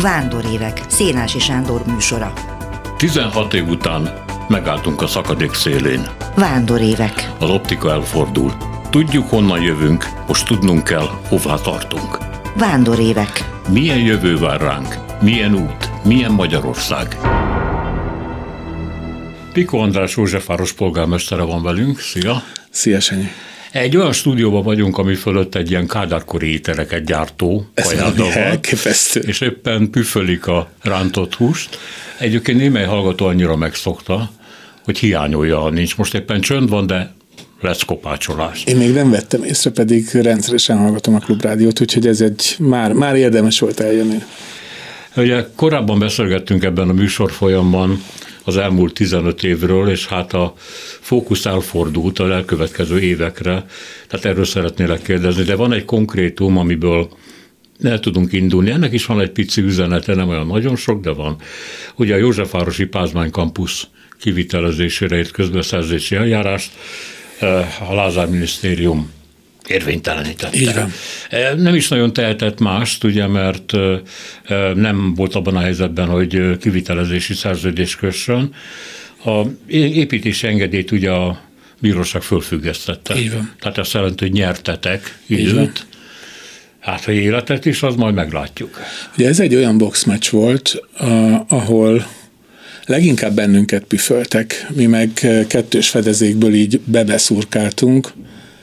Vándorévek, Szénási Sándor műsora. 16 év után megálltunk a szakadék szélén. Vándorévek. Az optika elfordul. Tudjuk, honnan jövünk, most tudnunk kell, hová tartunk. Vándorévek. Milyen jövő vár ránk? Milyen út? Milyen Magyarország? Pikó András Józsefváros polgármestere van velünk. Szia! Szia, Sanyi! Egy olyan stúdióban vagyunk, ami fölött egy ilyen kádárkori ételeket gyártó kajáda van, és éppen püfölik a rántott húst. Egyébként némely hallgató annyira megszokta, hogy hiányolja, ha nincs. Most éppen csönd van, de lesz kopácsolás. Én még nem vettem észre, pedig rendszeresen hallgatom a Klubrádiót, úgyhogy ez egy már érdemes volt eljönni. Ugye korábban beszélgettünk ebben a műsorfolyamban az elmúlt 15 évről, és hát a fókusz elfordult az elkövetkező évekre, tehát erről szeretnélek kérdezni, de van egy konkrétum, amiből el tudunk indulni. Ennek is van egy pici üzenete, nem olyan nagyon sok, de van. Ugye a Józsefvárosi Pázmány Campus kivitelezésére írt közbeszerzési eljárást a Lázár minisztérium érvénytelenítette. Igen. Nem is nagyon tehetett mást, ugye, mert nem volt abban a helyzetben, hogy kivitelezési szerződést kössön. A építési engedélyt ugye a bíróság fölfüggesztette. Igen. Tehát ezt jelenti, hogy nyertetek időt. Hát, hogy életet is, az majd meglátjuk. Ugye ez egy olyan boxmatch volt, ahol leginkább bennünket püföltek, mi meg kettős fedezékből így bebeszurkáltunk,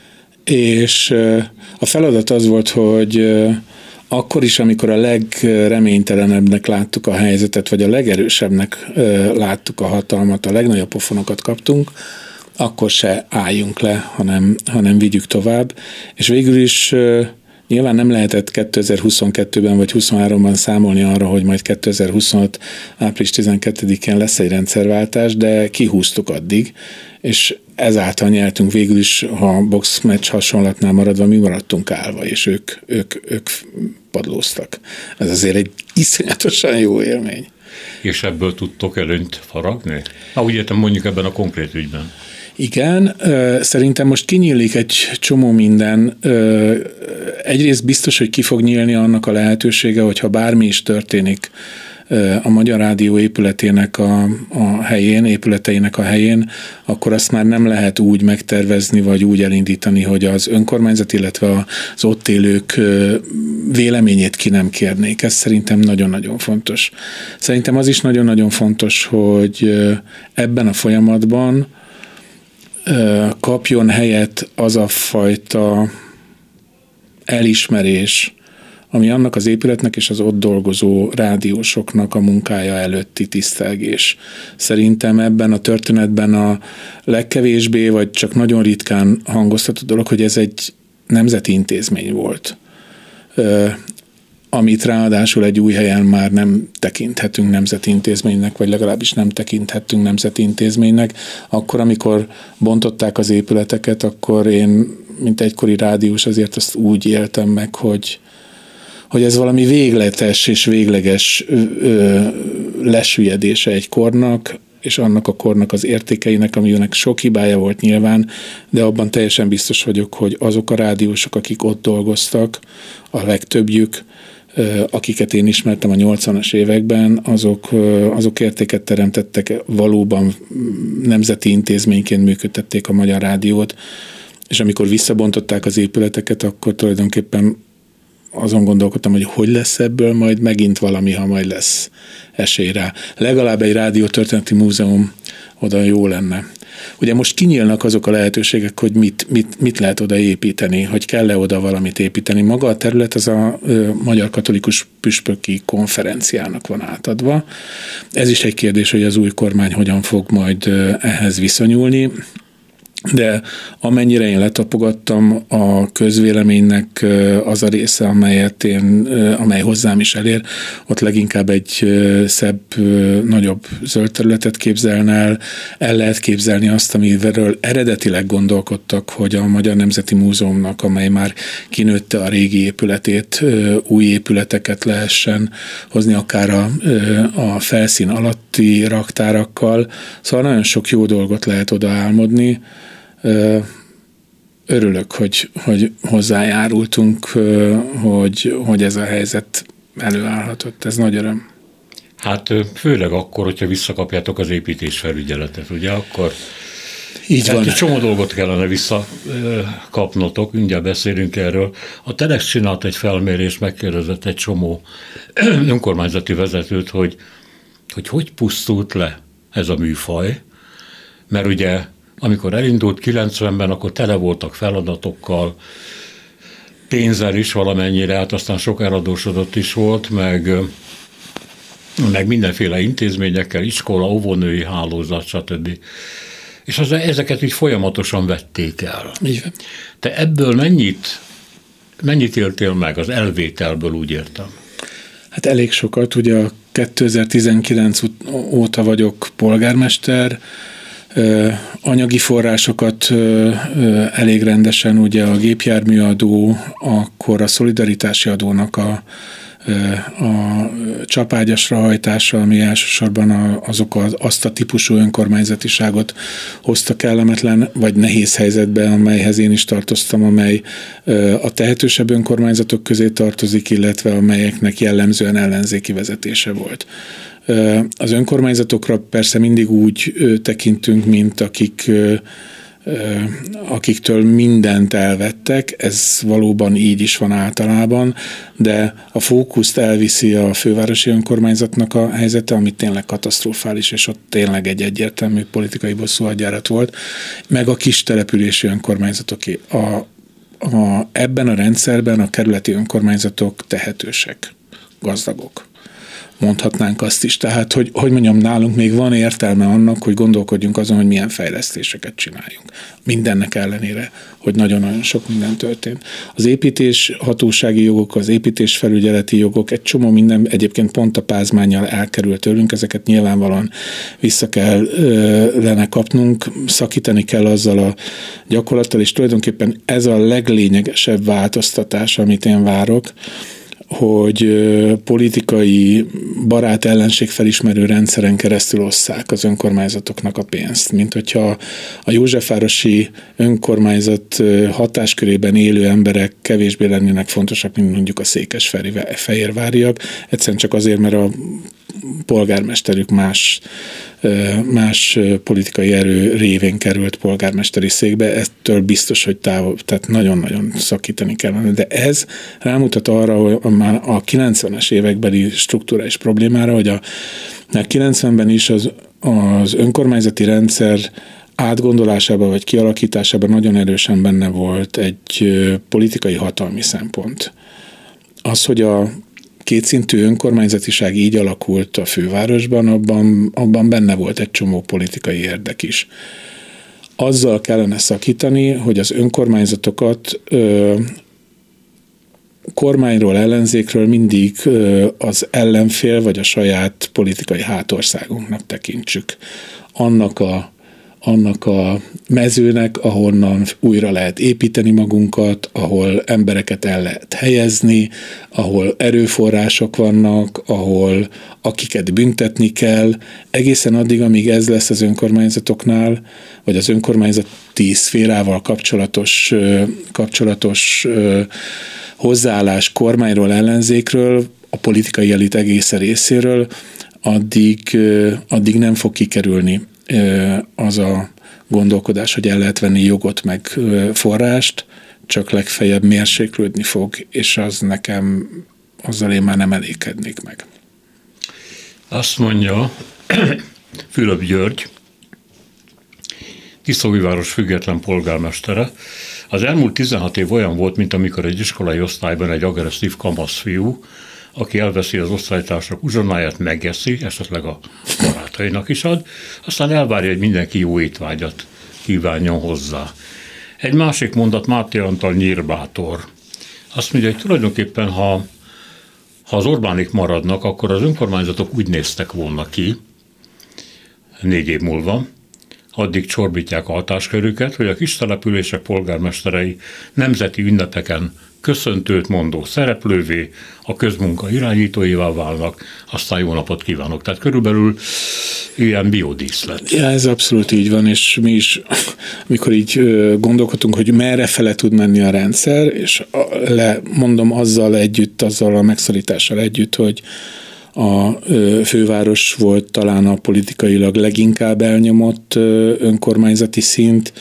és a feladat az volt, hogy akkor is, amikor a legreménytelenebbnek láttuk a helyzetet, vagy a legerősebbnek láttuk a hatalmat, a legnagyobb pofonokat kaptunk, akkor se álljunk le, hanem vigyük tovább. És végül is nyilván nem lehetett 2022-ben vagy 2023-ban számolni arra, hogy majd 2025. április 12-én lesz egy rendszerváltás, de kihúztuk addig, és ezáltal nyertünk végül is, ha boxmatch hasonlatnál maradva, mi maradtunk állva, és ők padlóztak. Ez azért egy iszonyatosan jó élmény. És ebből tudtok előnyt faragni? Úgy értem, mondjuk ebben a konkrét ügyben. Igen, szerintem most kinyílik egy csomó minden. Egyrészt biztos, hogy ki fog nyílni annak a lehetősége, hogyha bármi is történik a Magyar Rádió épületeinek a helyén, akkor azt már nem lehet úgy megtervezni, vagy úgy elindítani, hogy az önkormányzat, illetve az ott élők véleményét ki nem kérnék. Ez szerintem nagyon-nagyon fontos. Szerintem az is nagyon-nagyon fontos, hogy ebben a folyamatban kapjon helyet az a fajta elismerés, ami annak az épületnek és az ott dolgozó rádiósoknak a munkája előtti tisztelgés. Szerintem ebben a történetben a legkevésbé, vagy csak nagyon ritkán hangoztató dolog, hogy ez egy nemzeti intézmény volt, amit ráadásul egy új helyen már nem tekinthetünk nemzeti intézménynek, vagy legalábbis nem tekinthettünk nemzeti intézménynek. Akkor, amikor bontották az épületeket, akkor én, mint egykori rádiós, azért azt úgy éltem meg, hogy ez valami végletes és végleges lesüllyedése egy kornak, és annak a kornak az értékeinek, aminek sok hibája volt nyilván, de abban teljesen biztos vagyok, hogy azok a rádiósok, akik ott dolgoztak, a legtöbbjük, akiket én ismertem a 80-as években, azok értéket teremtettek, valóban nemzeti intézményként működtették a Magyar Rádiót, és amikor visszabontották az épületeket, akkor tulajdonképpen azon gondolkodtam, hogy lesz ebből majd megint valami, ha majd lesz esély rá. Legalább egy rádiótörténeti múzeum oda jó lenne. Ugye most kinyílnak azok a lehetőségek, hogy mit lehet oda építeni, hogy kell-e oda valamit építeni. Maga a terület az a Magyar Katolikus Püspöki Konferenciának van átadva. Ez is egy kérdés, hogy az új kormány hogyan fog majd ehhez viszonyulni. De amennyire én letapogattam, a közvéleménynek az a része, amely hozzám is elér, ott leginkább egy szebb, nagyobb zöld területet képzelne el lehet képzelni azt, amiről eredetileg gondolkodtak, hogy a Magyar Nemzeti Múzeumnak, amely már kinőtte a régi épületét, új épületeket lehessen hozni, akár a felszín alatti raktárakkal. Szóval nagyon sok jó dolgot lehet oda álmodni. Örülök, hogy hozzájárultunk, hogy ez a helyzet előállhatott. Ez nagy öröm. Hát főleg akkor, hogyha visszakapjátok az építésfelügyeletet, ugye, akkor így van. Egy csomó dolgot kellene visszakapnotok, mindjárt beszélünk erről. A Telex csinált egy felmérést, megkérdezett egy csomó önkormányzati vezetőt, hogy pusztult le ez a műfaj, mert ugye amikor elindult 90-ben, akkor tele voltak feladatokkal, pénzzel is valamennyire, hát aztán sok eladósodott is volt, meg mindenféle intézményekkel, iskola, óvónői hálózat, stb. És ezeket így folyamatosan vették el. Igen. Te ebből mennyit éltél meg az elvételből, úgy értem? Hát elég sokat, ugye 2019 óta vagyok polgármester, anyagi forrásokat elég rendesen, ugye a gépjárműadó, akkor a szolidaritási adónak a csapágyasra hajtása, ami elsősorban azt a típusú önkormányzatiságot hozta kellemetlen vagy nehéz helyzetbe, amelyhez én is tartoztam, amely a tehetősebb önkormányzatok közé tartozik, illetve amelyeknek jellemzően ellenzéki vezetése volt. Az önkormányzatokra persze mindig úgy tekintünk, mint akiktől mindent elvettek, ez valóban így is van általában, de a fókuszt elviszi a fővárosi önkormányzatnak a helyzete, ami tényleg katasztrofális, és ott tényleg egy egyértelmű politikai bosszúhadjárat volt, meg a kis települési önkormányzatoké. Ebben a rendszerben a kerületi önkormányzatok tehetősek, gazdagok. Mondhatnánk azt is. Tehát, hogy mondjam, nálunk még van értelme annak, hogy gondolkodjunk azon, hogy milyen fejlesztéseket csináljunk. Mindennek ellenére, hogy nagyon-nagyon sok minden történt. Az építéshatósági jogok, az építésfelügyeleti jogok, egy csomó minden egyébként pont a pázmánnyal elkerült tőlünk, ezeket nyilvánvalóan vissza kellene kapnunk, szakítani kell azzal a gyakorlattal, és tulajdonképpen ez a leglényegesebb változtatás, amit én várok, hogy politikai barát-ellenség felismerő rendszeren keresztül osszák az önkormányzatoknak a pénzt. Mint hogyha a józsefvárosi önkormányzat hatáskörében élő emberek kevésbé lennének fontosak, mint mondjuk a székesfehérváriak. Egyszerűen csak azért, mert a polgármesterük más politikai erő révén került polgármesteri székbe, ettől biztos, hogy tehát nagyon-nagyon szakítani kellene. De ez rámutat arra, hogy már a 90-es évekbeli strukturális problémára, hogy a 90-ben is az önkormányzati rendszer átgondolásában vagy kialakításában nagyon erősen benne volt egy politikai hatalmi szempont. Az, hogy a kétszintű önkormányzatiság így alakult a fővárosban, abban benne volt egy csomó politikai érdek is. Azzal kellene szakítani, hogy az önkormányzatokat kormányról, ellenzékről mindig az ellenfél vagy a saját politikai hátországunknak tekintsük. Annak a mezőnek, ahonnan újra lehet építeni magunkat, ahol embereket el lehet helyezni, ahol erőforrások vannak, ahol akiket büntetni kell, egészen addig, amíg ez lesz az önkormányzatoknál, vagy az önkormányzati szférával kapcsolatos hozzáállás kormányról, ellenzékről, a politikai elit egész részéről, addig nem fog kikerülni az a gondolkodás, hogy el lehet venni jogot meg forrást, csak legfeljebb mérséklődni fog, és azzal én már nem elégednék meg. Azt mondja Fülöp György, Tiszaújváros független polgármestere, az elmúlt 16 év olyan volt, mint amikor egy iskolai osztályban egy agresszív kamaszfiú, aki elveszi az osztálytársak uzsonáját, megeszi, esetleg a barátainak is ad, aztán elvárja, hogy mindenki jó étvágyat kívánjon hozzá. Egy másik mondat Máté Antal nyírbátor. Azt mondja, hogy tulajdonképpen, ha az Orbánik maradnak, akkor az önkormányzatok úgy néztek volna ki 4 év múlva, addig csorbítják a hatáskörüket, hogy a kis települések polgármesterei nemzeti ünnepeken köszöntőt mondó szereplővé, a közmunka irányítóivá válnak, aztán jó napot kívánok. Tehát körülbelül ilyen biodíszlet. Ja, ez abszolút így van, és mi is, amikor így gondolkodunk, hogy merre fele tud menni a rendszer, és mondom azzal a megszorítással együtt, hogy a főváros volt talán a politikailag leginkább elnyomott önkormányzati szint,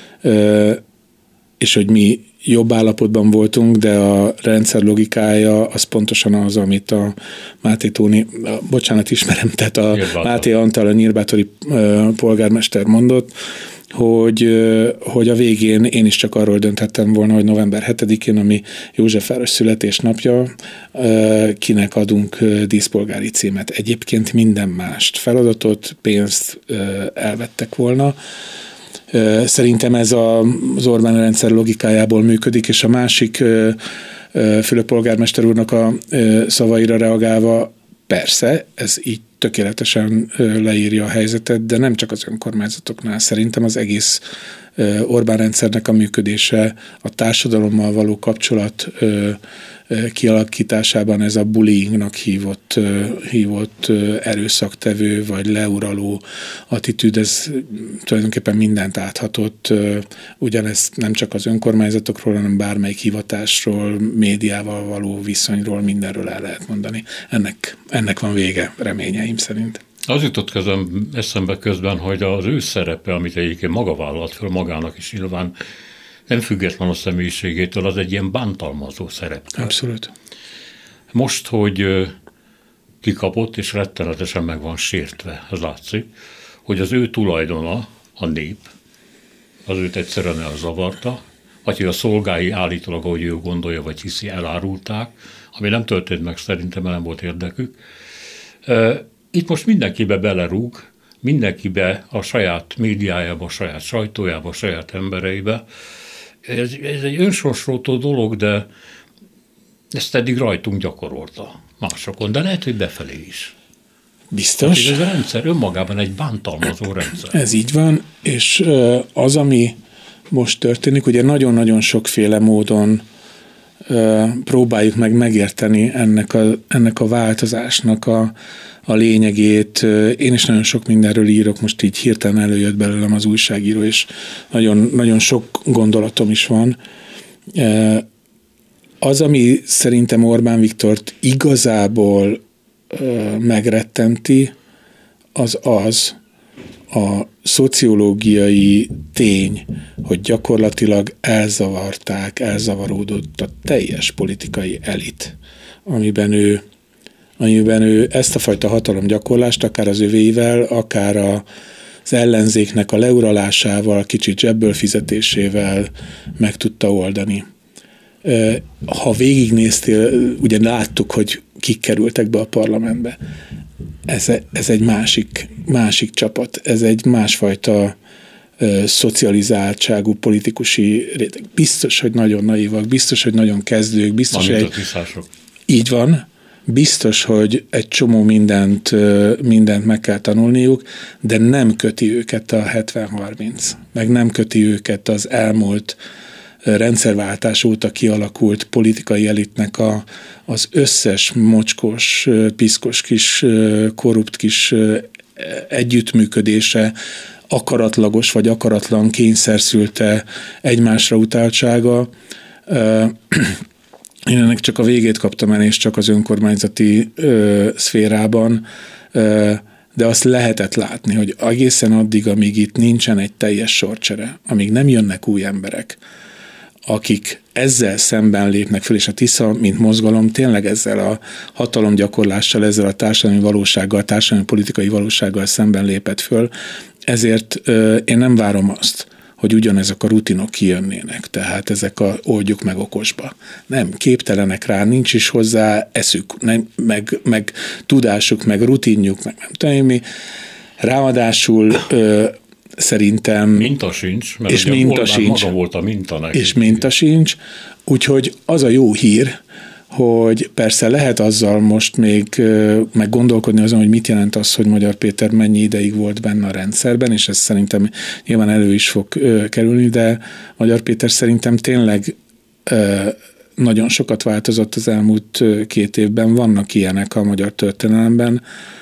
és hogy mi jobb állapotban voltunk, de a rendszer logikája az pontosan az, amit a Máté Tóni, bocsánat, ismerem, tehát a Máté Antal, a nyírbátori polgármester mondott, hogy a végén én is csak arról dönthettem volna, hogy november 7-én, ami Józsefváros születésnapja, kinek adunk díszpolgári címet. Egyébként minden mást, feladatot, pénzt elvettek volna. Szerintem ez az Orbán rendszer logikájából működik, és a másik Fülöp polgármester úrnak a szavaira reagálva, persze, ez így tökéletesen leírja a helyzetet, de nem csak az önkormányzatoknál. Szerintem az egész Orbán rendszernek a működése, a társadalommal való kapcsolat kialakításában ez a bullyingnak hívott erőszaktevő vagy leuraló attitűd, ez tulajdonképpen mindent áthatott, ugyanez nem csak az önkormányzatokról, hanem bármelyik hivatásról, médiával való viszonyról, mindenről el lehet mondani. Ennek van vége, reményeim szerint. Az jutott eszembe közben, hogy az ő szerepe, amit egyébként maga vállalt föl magának is nyilván, nem független a személyiségétől, az egy ilyen bántalmazó szerep. Abszolút. Most, hogy kikapott és rettenetesen meg van sértve, ez látszik, hogy az ő tulajdona, a nép, az őt egyszerűen elzavarta, vagy hogy a szolgái állítólag, ahogy ő gondolja, vagy hiszi, elárulták, ami nem történt meg, szerintem nem volt érdekük. Itt most mindenkibe belerúg, mindenkibe a saját médiájába, a saját sajtójába, a saját embereibe. Ez egy önsorsrótó dolog, de ezt eddig rajtunk gyakorolta másokon, de lehet, hogy befelé is. Biztos. Ez a rendszer önmagában egy bántalmazó rendszer. Ez így van, és az, ami most történik, ugye nagyon-nagyon sokféle módon próbáljuk meg megérteni ennek a változásnak a lényegét. Én is nagyon sok mindenről írok, most így hirtelen előjött belőlem az újságíró, és nagyon, nagyon sok gondolatom is van. Az, ami szerintem Orbán Viktort igazából megrettenti, az a szociológiai tény, hogy gyakorlatilag elzavaródott a teljes politikai elit, amiben ő ezt a fajta hatalomgyakorlást akár az övéivel, akár az ellenzéknek a leuralásával, kicsit zsebből fizetésével meg tudta oldani. Ha végignéztél, ugye láttuk, hogy kik kerültek be a parlamentbe. Ez egy másik csapat, ez egy másfajta szocializáltságú politikusi réteg. Biztos, hogy nagyon naívak, biztos, hogy nagyon kezdők, biztos, hogy így van, biztos, hogy egy csomó mindent meg kell tanulniuk, de nem köti őket a 70-30, meg nem köti őket az elmúlt rendszerváltás óta kialakult politikai elitnek az összes mocskos, piszkos kis, korrupt kis együttműködése, akaratlagos vagy akaratlan kényszerszülte egymásra utáltsága. Én ennek csak a végét kaptam el, és csak az önkormányzati szférában, de azt lehetett látni, hogy egészen addig, amíg itt nincsen egy teljes sorcsere, amíg nem jönnek új emberek, akik ezzel szemben lépnek föl, és a Tisza, mint mozgalom, tényleg ezzel a hatalomgyakorlással, ezzel a társadalmi valósággal, társadalmi politikai valósággal szemben lépett föl. Ezért én nem várom azt, hogy ugyanezek a rutinok kijönnének, tehát ezek oldjuk meg okosba. Nem, képtelenek rá, nincs is hozzá eszük, meg tudásuk, meg rutinjuk, meg nem tudom mi. Ráadásul szerintem... Minta sincs, mert és minta sincs, maga volt a minta neki. És minta sincs, úgyhogy az a jó hír, hogy persze lehet azzal most még meg gondolkodni azon, hogy mit jelent az, hogy Magyar Péter mennyi ideig volt benne a rendszerben, és ez szerintem nyilván elő is fog kerülni, de Magyar Péter szerintem tényleg nagyon sokat változott az elmúlt 2 évben, vannak ilyenek a magyar történelemben,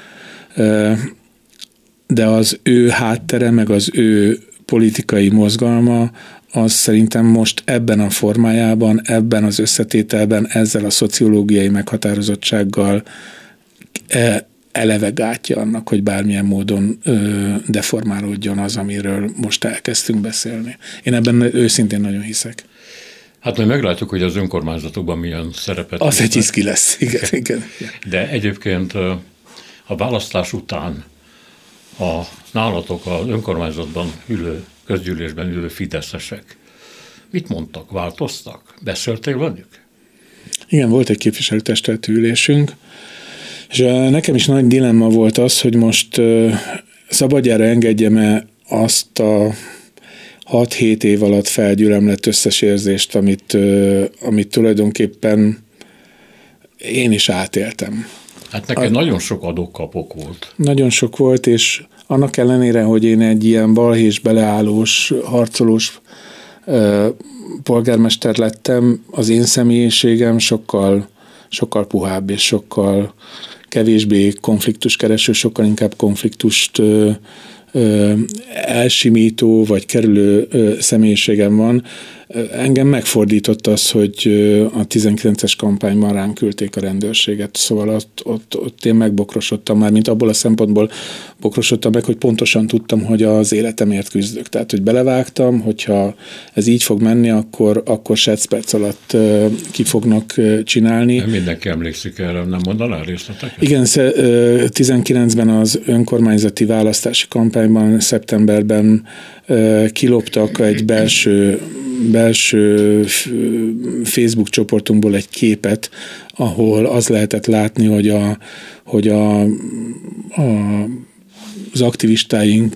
de az ő háttere, meg az ő politikai mozgalma, az szerintem most ebben a formájában, ebben az összetételben, ezzel a szociológiai meghatározottsággal eleve gátja annak, hogy bármilyen módon deformálódjon az, amiről most elkezdtünk beszélni. Én ebben őszintén nagyon hiszek. Hát majd meglátjuk, hogy az önkormányzatokban milyen szerepet. Az egy iszki lesz, igen. De egyébként a választás után nálatok az önkormányzatban ülő, közgyűlésben ülő fideszesek mit mondtak? Változtak? Beszéltél velük? Igen, volt egy képviselőtestületi ülésünk, és nekem is nagy dilemma volt az, hogy most szabadjára engedjem-e azt a 6-7 év alatt felgyülemlett összes érzést, amit tulajdonképpen én is átéltem. Hát neked nagyon sok adok-kapok volt. Nagyon sok volt, és annak ellenére, hogy én egy ilyen balhés, beleállós, harcolós polgármester lettem, az én személyiségem sokkal puhább, és sokkal kevésbé konfliktuskereső, sokkal inkább konfliktust elsimító vagy kerülő személyiségem van. Engem megfordított az, hogy a 19-es kampányban ránk küldték a rendőrséget, szóval ott én megbokrosodtam már, mint abból a szempontból bokrosodtam meg, hogy pontosan tudtam, hogy az életemért küzdök. Tehát, hogy belevágtam, hogyha ez így fog menni, akkor perc alatt ki fognak csinálni. Nem mindenki emlékszik erre, nem mondanál részleteket? Igen, 19-ben az önkormányzati választási kampányban, szeptemberben kiloptak egy belső Facebook csoportunkból egy képet, ahol az lehetett látni, hogy az aktivistáink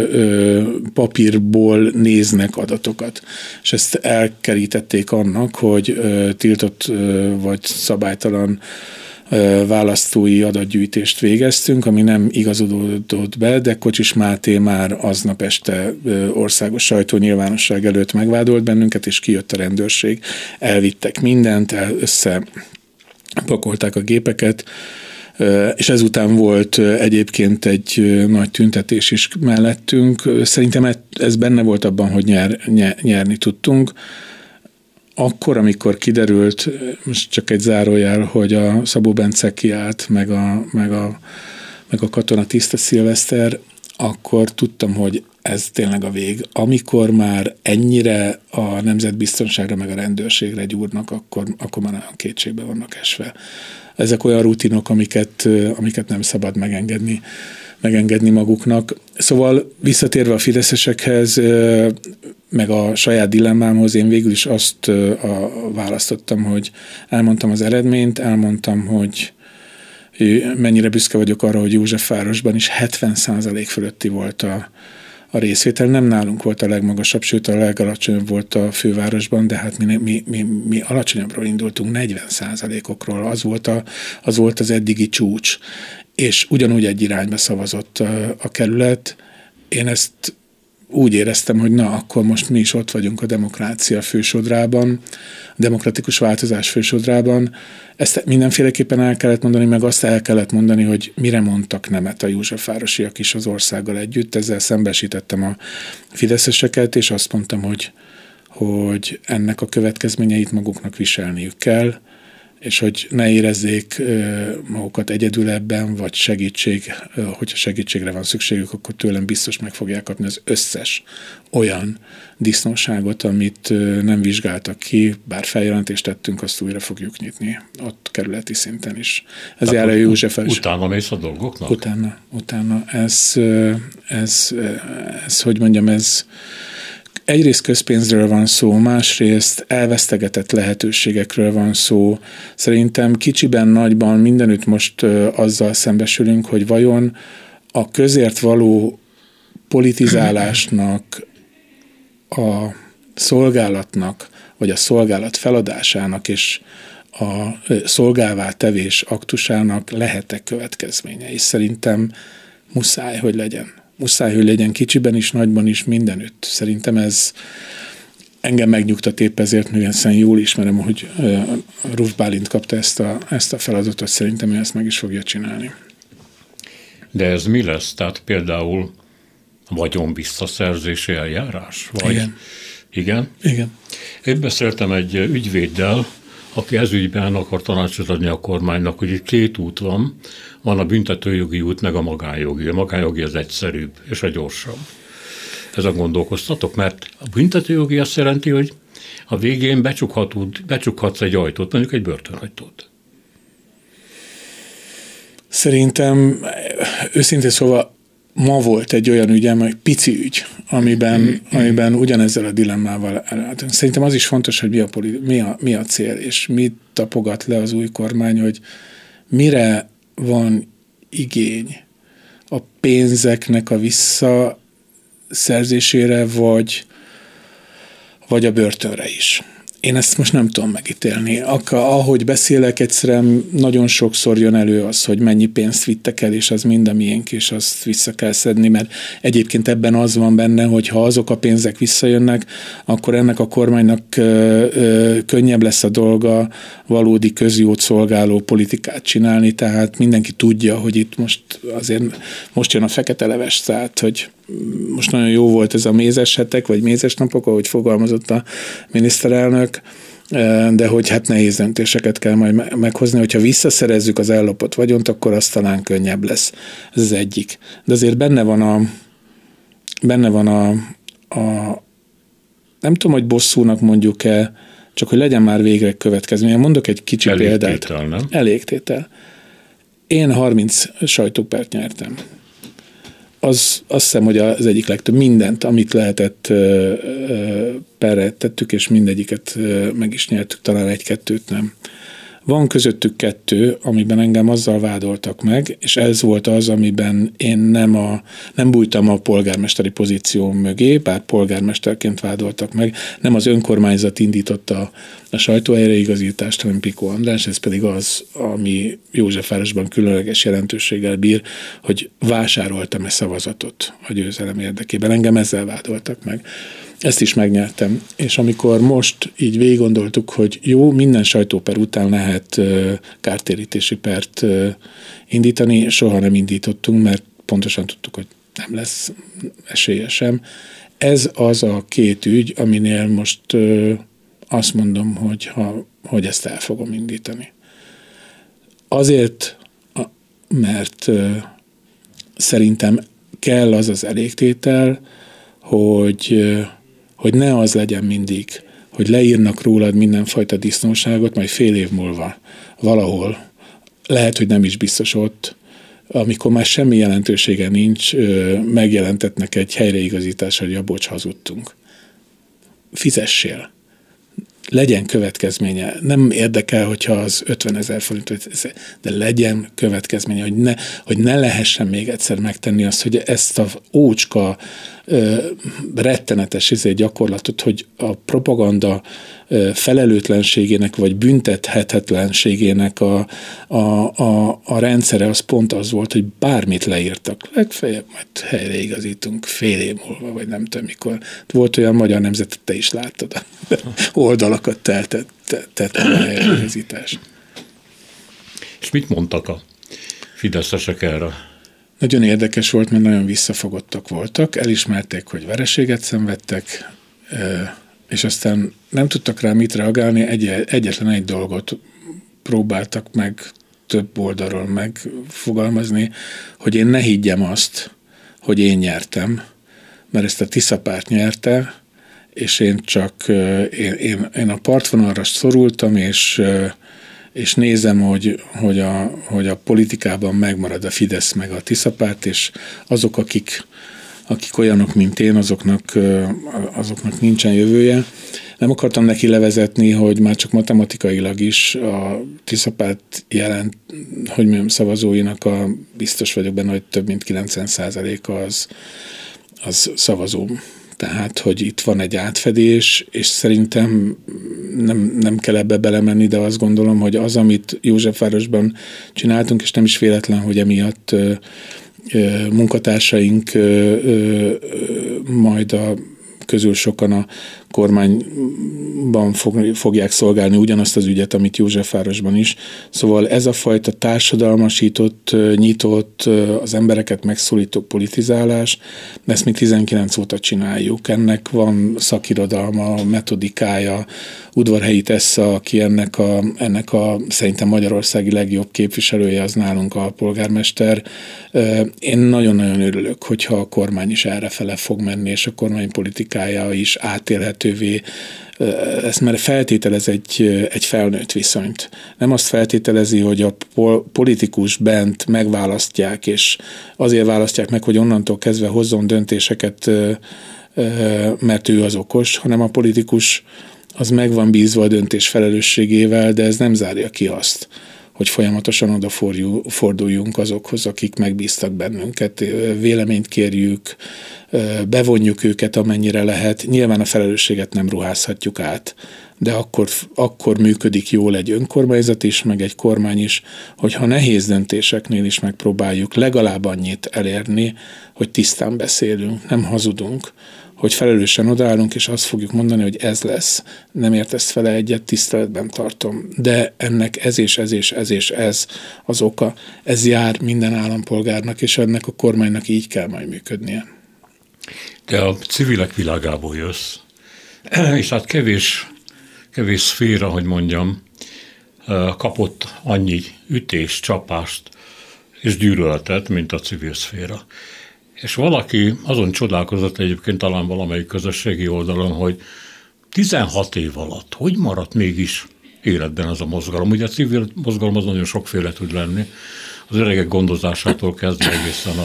papírból néznek adatokat. És ezt elkerítették annak, hogy tiltott vagy szabálytalan választói adatgyűjtést végeztünk, ami nem igazodott be, de Kocsis Máté már aznap este országos sajtónyilvánosság előtt megvádolt bennünket, és kijött a rendőrség. Elvittek mindent, összepakolták a gépeket, és ezután volt egyébként egy nagy tüntetés is mellettünk. Szerintem ez benne volt abban, hogy nyerni tudtunk. Akkor, amikor kiderült, most csak egy zárójel, hogy a Szabó Bence kiállt, meg a katona tiszta Szilveszter, akkor tudtam, hogy ez tényleg a vég. Amikor már ennyire a nemzetbiztonságra, meg a rendőrségre gyúrnak, akkor már nagyon kétségbe vannak esve. Ezek olyan rutinok, amiket nem szabad megengedni maguknak. Szóval visszatérve a fideszesekhez, meg a saját dilemmámhoz, én végül is azt választottam, hogy elmondtam az eredményt, elmondtam, hogy mennyire büszke vagyok arra, hogy Józsefvárosban is 70% fölötti volt a részvétel. Nem nálunk volt a legmagasabb, sőt a legalacsonyabb volt a fővárosban, de hát mi alacsonyabbról indultunk, 40%-okról. Az volt az eddigi csúcs. És ugyanúgy egy irányba szavazott a kerület. Én ezt úgy éreztem, hogy akkor most mi is ott vagyunk a demokrácia fősodrában, a demokratikus változás fősodrában. Ezt mindenféleképpen el kellett mondani, meg azt el kellett mondani, hogy mire mondtak nemet a józsefvárosiak is az országgal együtt. Ezzel szembesítettem a fideszeseket, és azt mondtam, hogy ennek a következményeit maguknak viselniük kell, és hogy ne érezzék magukat egyedül ebben, vagy hogyha segítségre van szükségük, akkor tőlem biztos meg fogják kapni az összes olyan disznóságot, amit nem vizsgáltak ki, bár feljelentést tettünk, azt újra fogjuk nyitni, ott kerületi szinten is. Ez jár a József. Utána mész a dolgoknak? Utána. Ez hogy mondjam, ez egyrészt közpénzről van szó, másrészt elvesztegetett lehetőségekről van szó. Szerintem kicsiben, nagyban mindenütt most azzal szembesülünk, hogy vajon a közért való politizálásnak, a szolgálatnak, vagy a szolgálat feladásának és a szolgálvá tevés aktusának lehet-e következménye. És szerintem muszáj, hogy legyen. Muszáj, hogy legyen kicsiben is, nagyban is, mindenütt. Szerintem engem megnyugtat épp ezért, mivel hiszen jól ismerem, hogy Ruf Bálint kapta ezt a feladatot, szerintem ő ezt meg is fogja csinálni. De ez mi lesz? Tehát például vagyon visszaszerzési eljárás? Vagy? Igen. Igen? Igen. Én beszéltem egy ügyvéddel, aki ez ügyben akar tanácsot adni a kormánynak, hogy itt két út van a büntetőjogi út, meg a magánjogi. A magánjogi az egyszerűbb és a gyorsabb. Ezen gondolkoztatok, mert a büntetőjogi azt jelenti, hogy a végén becsukhatsz egy ajtót, mondjuk egy börtönajtót. Szerintem, őszintén szóval, ma volt egy olyan ügyem, egy pici ügy, amiben ugyanezzel a dilemmával elálltunk. Szerintem az is fontos, hogy mi a cél, és mit tapogat le az új kormány, hogy mire van igény a pénzeknek a visszaszerzésére, vagy a börtönre is. Én ezt most nem tudom megítélni. Ahogy beszélek, egyszerűen nagyon sokszor jön elő az, hogy mennyi pénzt vittek el, és az mind a miénk, és azt vissza kell szedni, mert egyébként ebben az van benne, hogy ha azok a pénzek visszajönnek, akkor ennek a kormánynak könnyebb lesz a dolga valódi közjót szolgáló politikát csinálni, tehát mindenki tudja, hogy itt most jön a fekete leves, tehát hogy most nagyon jó volt ez a mézes hetek, vagy mézes napok, ahogy fogalmazott a miniszterelnök, de hogy hát nehéz döntéseket kell majd meghozni, hogyha visszaszerezzük az ellopott vagyont, akkor az talán könnyebb lesz. Ez az egyik. De azért benne van a nem tudom, hogy bosszúnak mondjuk-e, csak hogy legyen már végre következménye. Mondok egy kicsi példát. Elégtétel. Én 30 sajtópert nyertem. Azt hiszem, hogy az egyik legtöbb mindent, amit lehetett, perre tettük, és mindegyiket meg is nyertük, talán egy-kettőt nem. Van közöttük 2, amiben engem azzal vádoltak meg, és ez volt az, amiben én nem bújtam a polgármesteri pozíció mögé, bár polgármesterként vádoltak meg, nem az önkormányzat indította a sajtóhelyreigazítást, hanem Picó András, ez pedig az, ami Józsefvárosban különleges jelentőséggel bír, hogy vásároltam-e szavazatot a győzelem érdekében. Engem ezzel vádoltak meg. Ezt is megnyertem, és amikor most így végiggondoltuk, hogy jó, minden sajtóper után lehet kártérítési pert indítani, soha nem indítottunk, mert pontosan tudtuk, hogy nem lesz esélye sem. Ez az a 2 ügy, aminél most azt mondom, hogy ezt el fogom indítani. Azért, mert szerintem kell az elégtétel, hogy ne az legyen mindig, hogy leírnak rólad mindenfajta disznóságot, majd fél év múlva valahol, lehet, hogy nem is biztos ott, amikor már semmi jelentősége nincs, megjelentetnek egy helyreigazításra, hogy bocs, hazudtunk. Fizessél. Legyen következménye. Nem érdekel, hogyha az 50 000 forint, de legyen következménye, hogy ne lehessen még egyszer megtenni azt, hogy ezt a ócska rettenetes gyakorlatot, hogy a propaganda felelőtlenségének vagy büntethetetlenségének a rendszere az pont az volt, hogy bármit leírtak. Legfeljebb majd helyreigazítunk fél év múlva, vagy nem tudom mikor. Volt olyan Magyar Nemzetet, te is láttad, oldalakat tett a helyreigazítás. És mit mondtak a fideszesek erre? Nagyon érdekes volt, mert nagyon visszafogottak voltak, elismerték, hogy vereséget szenvedtek, és aztán nem tudtak rá mit reagálni, egyetlen egy dolgot próbáltak meg több oldalról megfogalmazni, hogy én ne higgyem azt, hogy én nyertem, mert ezt a Tisza párt nyerte, és én én a partvonalra szorultam, és nézem, hogy a politikában megmarad a Fidesz meg a Tisza párt, és azok, akik olyanok, mint én, azoknak nincsen jövője. Nem akartam neki levezetni, hogy már csak matematikailag is a Tisza párt szavazóinak biztos vagyok benne, hogy több mint 90%-a az szavazóm. Tehát, hogy itt van egy átfedés, és szerintem nem kell ebbe belemenni, de azt gondolom, hogy az, amit Józsefvárosban csináltunk, és nem is véletlen, hogy emiatt munkatársaink majd közül sokan a kormányban fogják szolgálni ugyanazt az ügyet, amit Józsefvárosban is. Szóval ez a fajta társadalmasított, nyitott, az embereket megszólító politizálás, ezt mi 19 óta csináljuk. Ennek van szakirodalma, metodikája, Udvarhelyi Tessa, aki ennek a szerintem magyarországi legjobb képviselője, az nálunk a polgármester. Én nagyon-nagyon örülök, hogyha a kormány is errefele fog menni, és a kormány politikája is átélhetővé. Ez már feltételez egy felnőtt viszonyt. Nem azt feltételezi, hogy a politikus bent megválasztják, és azért választják meg, hogy onnantól kezdve hozzon döntéseket, mert ő az okos, hanem a politikus az meg van bízva a döntés felelősségével, de ez nem zárja ki azt, hogy folyamatosan odaforduljunk azokhoz, akik megbíztak bennünket, véleményt kérjük, bevonjuk őket, amennyire lehet. Nyilván a felelősséget nem ruházhatjuk át, de akkor működik jól egy önkormányzat is, meg egy kormány is, hogyha nehéz döntéseknél is megpróbáljuk legalább annyit elérni, hogy tisztán beszélünk, nem hazudunk, hogy felelősen odaállunk, és azt fogjuk mondani, hogy ez lesz. Nem értesz vele egyet, tiszteletben tartom. De ennek ez az oka. Ez jár minden állampolgárnak, és ennek a kormánynak így kell majd működnie. Te a civilek világából jössz, és hát kevés szféra, hogy mondjam, kapott annyi ütést, csapást és gyűlöletet, mint a civil szféra. És valaki azon csodálkozott egyébként talán valamelyik közösségi oldalon, hogy 16 év alatt hogy maradt mégis életben ez a mozgalom. Ugye a civil mozgalom az nagyon sokféle tud lenni, az öregek gondozásától kezdve egészen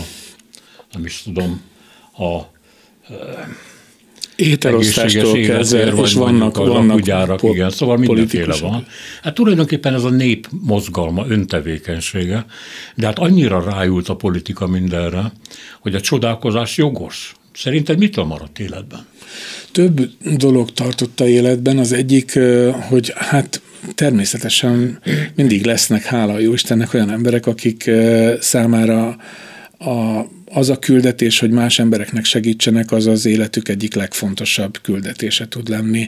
ételosztástól kezdve, és vannak gyárak, igen, szóval mindenféle van. Hát tulajdonképpen ez a nép mozgalma, öntevékenysége, de hát annyira rájult a politika mindenre, hogy a csodálkozás jogos. Szerinted mitől maradt életben? Több dolog tartotta életben. Az egyik, hogy hát természetesen mindig lesznek, hála jó Istennek, olyan emberek, akik számára az a küldetés, hogy más embereknek segítsenek, az az életük egyik legfontosabb küldetése tud lenni.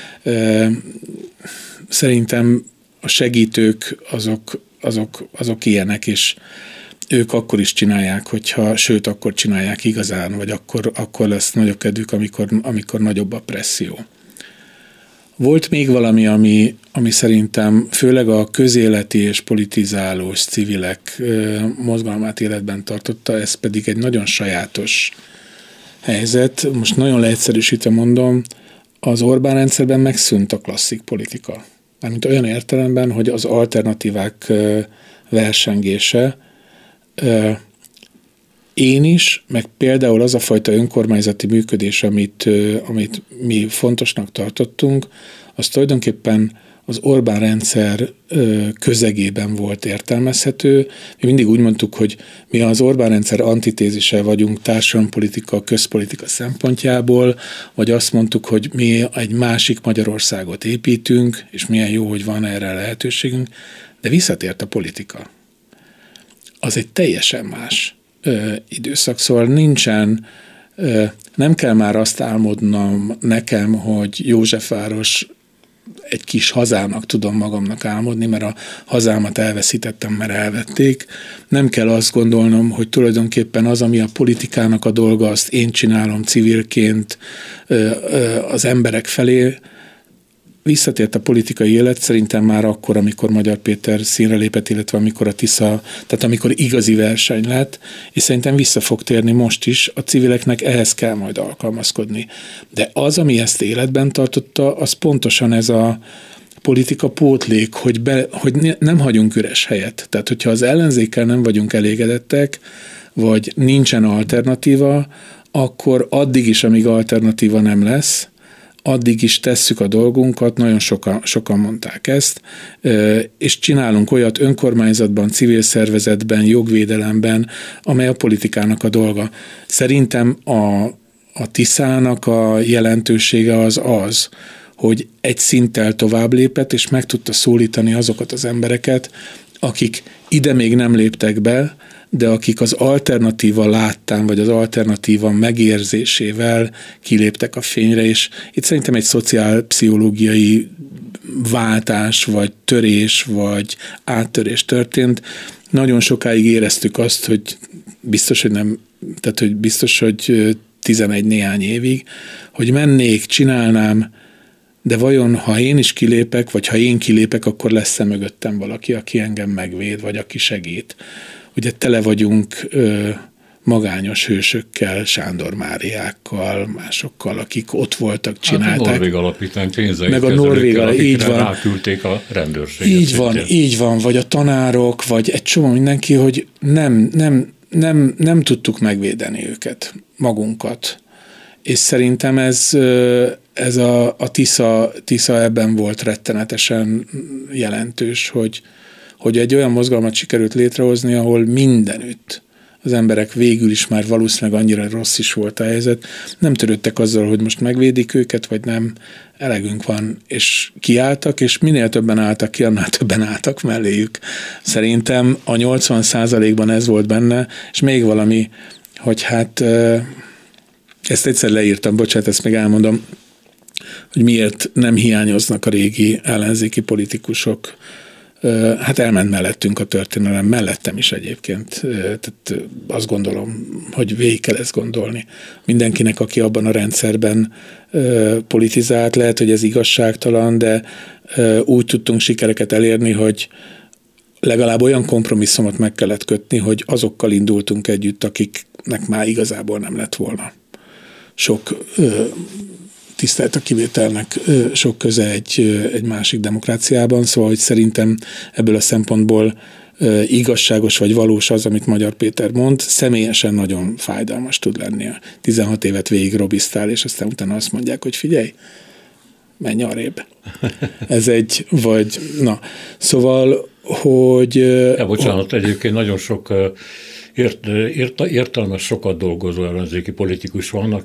Szerintem a segítők azok ilyenek, és ők akkor is csinálják, sőt, akkor csinálják igazán, vagy akkor lesz nagyobb kedvük, amikor nagyobb a presszió. Volt még valami, ami szerintem főleg a közéleti és politizálós civilek mozgalmát életben tartotta, ez pedig egy nagyon sajátos helyzet. Most nagyon leegyszerűsítve mondom, az Orbán rendszerben megszűnt a klasszik politika. Mármint olyan értelemben, hogy az alternatívák versengése. Én is, meg például az a fajta önkormányzati működés, amit mi fontosnak tartottunk, az tulajdonképpen az Orbán rendszer közegében volt értelmezhető. Mi mindig úgy mondtuk, hogy mi az Orbán rendszer antitézise vagyunk társadalompolitika, közpolitika szempontjából, vagy azt mondtuk, hogy mi egy másik Magyarországot építünk, és milyen jó, hogy van erre lehetőségünk, de visszatért a politika. Az egy teljesen más időszak, szóval nem kell már azt álmodnom nekem, hogy Józsefváros egy kis hazának tudom magamnak álmodni, mert a hazámat elveszítettem, mert elvették. Nem kell azt gondolnom, hogy tulajdonképpen az, ami a politikának a dolga, azt én csinálom civilként az emberek felé. Visszatért a politikai élet szerintem már akkor, amikor Magyar Péter színre lépett, illetve amikor a Tisza, tehát amikor igazi verseny lett, és szerintem vissza fog térni most is, a civileknek ehhez kell majd alkalmazkodni. De az, ami ezt életben tartotta, az pontosan ez a politika pótlék, hogy nem hagyunk üres helyet. Tehát, hogyha az ellenzékkel nem vagyunk elégedettek, vagy nincsen alternatíva, akkor addig is, amíg alternatíva nem lesz, addig is tesszük a dolgunkat, nagyon sokan mondták ezt, és csinálunk olyat önkormányzatban, civil szervezetben, jogvédelemben, amely a politikának a dolga. Szerintem a Tiszának a jelentősége az, hogy egy szinttel tovább lépett, és meg tudta szólítani azokat az embereket, akik ide még nem léptek be, de akik az alternatíva láttán, vagy az alternatíva megérzésével kiléptek a fényre, és itt szerintem egy szociálpszichológiai váltás, vagy törés, vagy áttörés történt. Nagyon sokáig éreztük azt, hogy biztos, hogy nem, tehát hogy biztos, hogy 11 néhány évig, hogy mennék, csinálnám, de vajon, ha én is kilépek, vagy ha én kilépek, akkor lesz-e mögöttem valaki, aki engem megvéd, vagy aki segít. Ugye tele vagyunk magányos hősökkel, Sándor Máriákkal, másokkal, akik ott voltak, csinálták. Hát a norvég alapítvány pénzeit meg a norvég így van. Ráküldték a rendőrséget. Így van, vagy a tanárok, vagy egy csomó mindenki, hogy nem tudtuk megvédeni őket, magunkat. És szerintem ez a Tisza ebben volt rettenetesen jelentős, hogy egy olyan mozgalmat sikerült létrehozni, ahol mindenütt az emberek végül is már valószínűleg annyira rossz is volt a helyzet, nem törődtek azzal, hogy most megvédik őket, vagy nem, elegünk van, és kiálltak, és minél többen álltak ki, annál többen álltak melléjük. Szerintem a 80%-ban ez volt benne, és még valami, hogy hát ezt egyszer leírtam, bocsánat, ezt még elmondom, hogy miért nem hiányoznak a régi ellenzéki politikusok. Hát elment mellettünk a történelem, mellettem is egyébként. Tehát azt gondolom, hogy végig kell ezt gondolni. Mindenkinek, aki abban a rendszerben politizált, lehet, hogy ez igazságtalan, de úgy tudtunk sikereket elérni, hogy legalább olyan kompromisszumot meg kellett kötni, hogy azokkal indultunk együtt, akiknek már igazából nem lett volna sok tisztelt a kivételnek sok köze egy másik demokráciában, szóval hogy szerintem ebből a szempontból igazságos vagy valós az, amit Magyar Péter mond, személyesen nagyon fájdalmas tud lenni. 16 évet végig robisztál, és aztán utána azt mondják, hogy figyelj, menj arrébb. Ez egy, vagy, na, szóval, hogy... Bocsánat, egyébként nagyon sok értelmes, sokat dolgozó ellenzéki politikus van,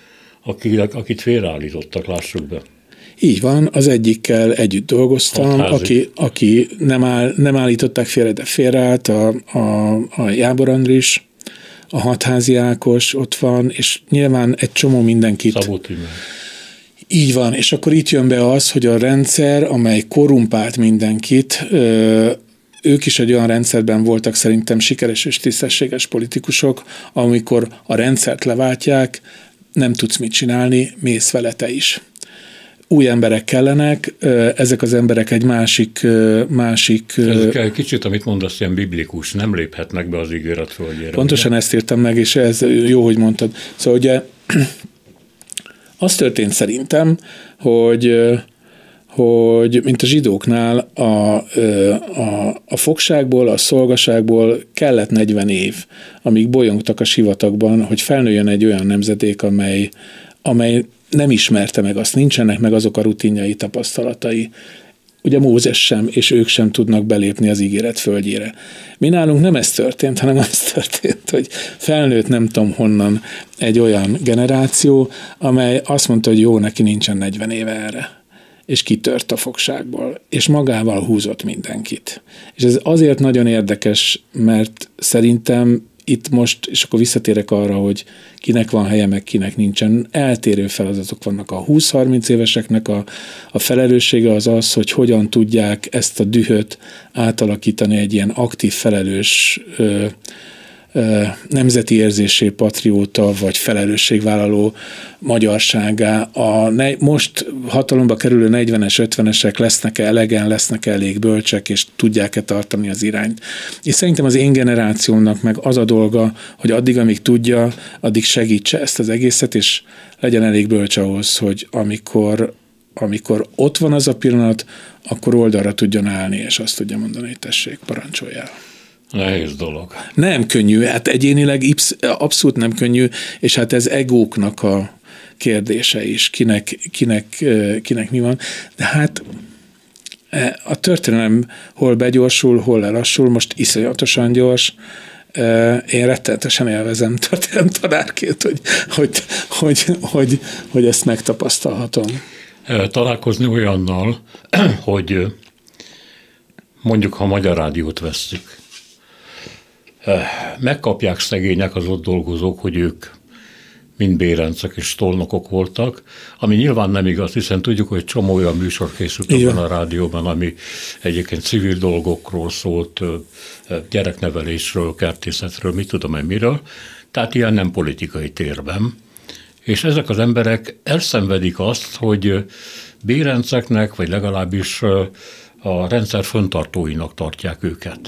akit félreállítottak, lássuk be. Így van, az egyikkel együtt dolgoztam, aki nem állították félre, de félreállt, a Jábor Andris, a Hatházi Ákos ott van, és nyilván egy csomó mindenkit. Szabó Tímea. Így van, és akkor itt jön be az, hogy a rendszer, amely korrumpált mindenkit, ők is egy olyan rendszerben voltak szerintem sikeres és tisztességes politikusok, amikor a rendszert leváltják, nem tudsz mit csinálni, mész vele te is. Új emberek kellenek, ezek az emberek egy másik... Ez kicsit, amit mondasz, ilyen biblikus, nem léphetnek be az ígéret földjére. Pontosan ezt írtam meg, és ez jó, hogy mondtad. Szóval ugye az történt szerintem, hogy mint a zsidóknál a fogságból, a szolgaságból kellett 40 év, amíg bolyongtak a sivatagban, hogy felnőjön egy olyan nemzedék, amely nem ismerte meg azt, nincsenek meg azok a rutinjai, tapasztalatai. Ugye Mózes sem, és ők sem tudnak belépni az ígéret földjére. Mi nálunk nem ez történt, hanem az történt, hogy felnőtt nem tudom honnan egy olyan generáció, amely azt mondta, hogy jó, neki nincsen 40 éve erre. És kitört a fogságból, és magával húzott mindenkit. És ez azért nagyon érdekes, mert szerintem itt most, és akkor visszatérek arra, hogy kinek van helye, meg kinek nincsen, eltérő feladatok vannak. A 20-30 éveseknek a felelőssége az az, hogy hogyan tudják ezt a dühöt átalakítani egy ilyen aktív, felelős nemzeti érzésé, patrióta vagy felelősségvállaló magyarságá. Most hatalomba kerülő 40-es, 50-esek lesznek-e elegen, lesznek-e elég bölcsek, és tudják-e tartani az irányt. És szerintem az én generációmnak meg az a dolga, hogy addig, amíg tudja, addig segítse ezt az egészet, és legyen elég bölcs ahhoz, hogy amikor ott van az a pillanat, akkor oldalra tudjon állni, és azt tudja mondani, hogy tessék, parancsoljál. Nehéz dolog. Nem könnyű, hát egyénileg abszolút nem könnyű, és hát ez egóknak a kérdése is, kinek mi van. De hát a történelem hol begyorsul, hol lelassul, most iszonyatosan gyors. Én rettenetesen élvezem történelemtanárként, hogy ezt megtapasztalhatom. Találkozni olyannal, hogy mondjuk, ha Magyar Rádiót vesszük, megkapják szegények az ott dolgozók, hogy ők mind bérencek és tolnokok voltak, ami nyilván nem igaz, hiszen tudjuk, hogy csomó olyan műsor készült abban a rádióban, ami egyébként civil dolgokról szólt, gyereknevelésről, kertészetről, mit tudom én miről, tehát ilyen nem politikai térben. És ezek az emberek elszenvedik azt, hogy bérenceknek, vagy legalábbis a rendszer fenntartóinak tartják őket.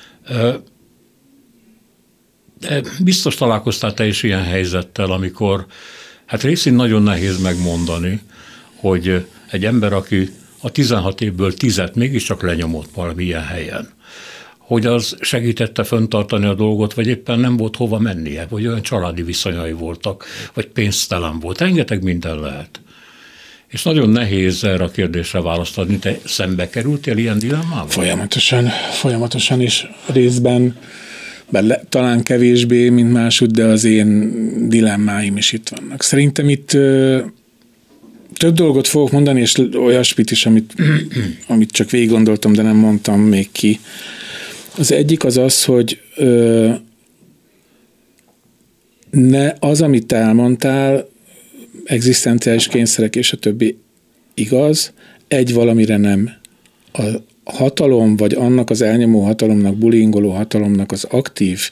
De biztos találkoztál te is ilyen helyzettel, amikor hát részén nagyon nehéz megmondani, hogy egy ember, aki a 16 évből 10-et mégiscsak lenyomott valamilyen helyen, hogy az segítette fenntartani a dolgot, vagy éppen nem volt hova mennie, vagy olyan családi viszonyai voltak, vagy pénztelen volt. Rengeteg minden lehet. És nagyon nehéz erre a kérdésre választ adni. Te szembe kerültél ilyen dilemmával? Folyamatosan is részben, talán kevésbé, mint másút, de az én dilemmáim is itt vannak. Szerintem itt több dolgot fogok mondani, és olyasmit is, amit csak végig gondoltam, de nem mondtam még ki. Az egyik az, hogy az, amit te elmondtál, egzisztenciális kényszerek és a többi igaz, egy valamire nem. A hatalom, vagy annak az elnyomó hatalomnak, bullyingoló hatalomnak az aktív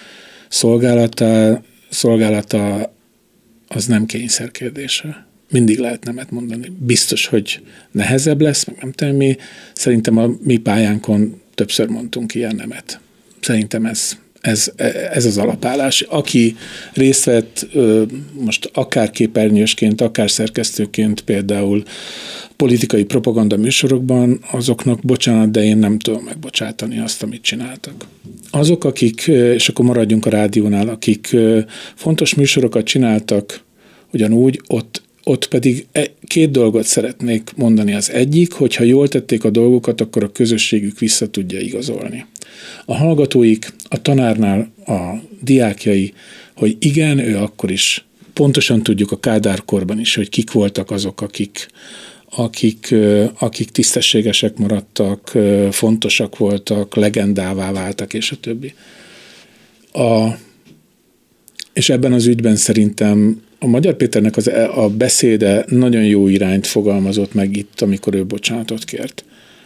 szolgálata az nem kényszer kérdése. Mindig lehet nemet mondani. Biztos, hogy nehezebb lesz, meg nem tudom mi. Szerintem a mi pályánkon többször mondtunk ilyen nemet. Szerintem ez az alapállás. Aki részt vett most akár képernyősként, akár szerkesztőként például politikai propaganda műsorokban, azoknak bocsánat, de én nem tudom megbocsátani azt, amit csináltak. Azok, akik, és akkor maradjunk a rádiónál, akik fontos műsorokat csináltak, ugyanúgy ott pedig két dolgot szeretnék mondani. Az egyik, hogyha jól tették a dolgokat, akkor a közösségük vissza tudja igazolni. A hallgatóik, a tanárnál a diákjai, hogy igen, ő akkor is, pontosan tudjuk a Kádár korban is, hogy kik voltak azok, akik tisztességesek maradtak, fontosak voltak, legendává váltak, és a többi. És ebben az ügyben szerintem a Magyar Péternek a beszéde nagyon jó irányt fogalmazott meg itt, amikor ő bocsánatot kért.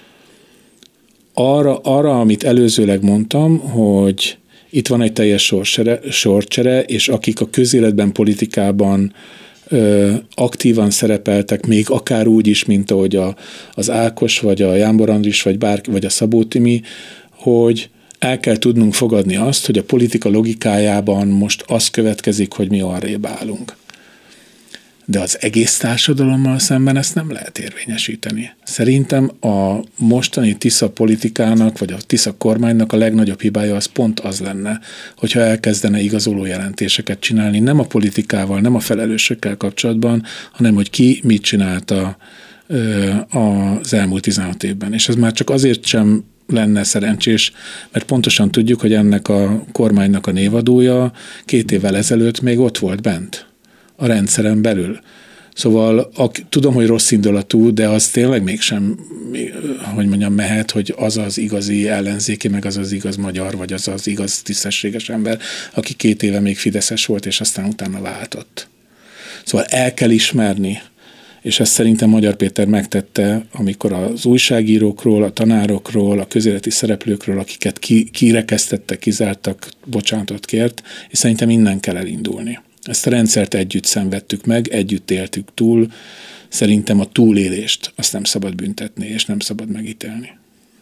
Arra, amit előzőleg mondtam, hogy itt van egy teljes sorcsere, és akik a közéletben, politikában aktívan szerepeltek, még akár úgy is, mint ahogy az Ákos, vagy a Jámbor Andris, vagy a Szabó Timi, hogy el kell tudnunk fogadni azt, hogy a politika logikájában most az következik, hogy mi arrébb állunk. De az egész társadalommal szemben ezt nem lehet érvényesíteni. Szerintem a mostani Tisza politikának, vagy a Tisza kormánynak a legnagyobb hibája az pont az lenne, hogyha elkezdene igazoló jelentéseket csinálni, nem a politikával, nem a felelősökkel kapcsolatban, hanem hogy ki mit csinálta az elmúlt 16 évben. És ez már csak azért sem lenne szerencsés, mert pontosan tudjuk, hogy ennek a kormánynak a névadója 2 évvel ezelőtt még ott volt bent a rendszeren belül. Szóval tudom, hogy rossz indulatú, de az tényleg mégsem, hogy mondjam, mehet, hogy az az igazi ellenzéki, meg az az igaz magyar, vagy az az igaz tisztességes ember, aki 2 éve még fideszes volt, és aztán utána váltott. Szóval el kell ismerni, és ezt szerintem Magyar Péter megtette, amikor az újságírókról, a tanárokról, a közéleti szereplőkről, akiket kirekesztettek, kizártak, bocsánatot kért, és szerintem innen kell elindulni. Ezt a rendszert együtt szenvedtük meg, együtt éltük túl. Szerintem a túlélést azt nem szabad büntetni, és nem szabad megítélni.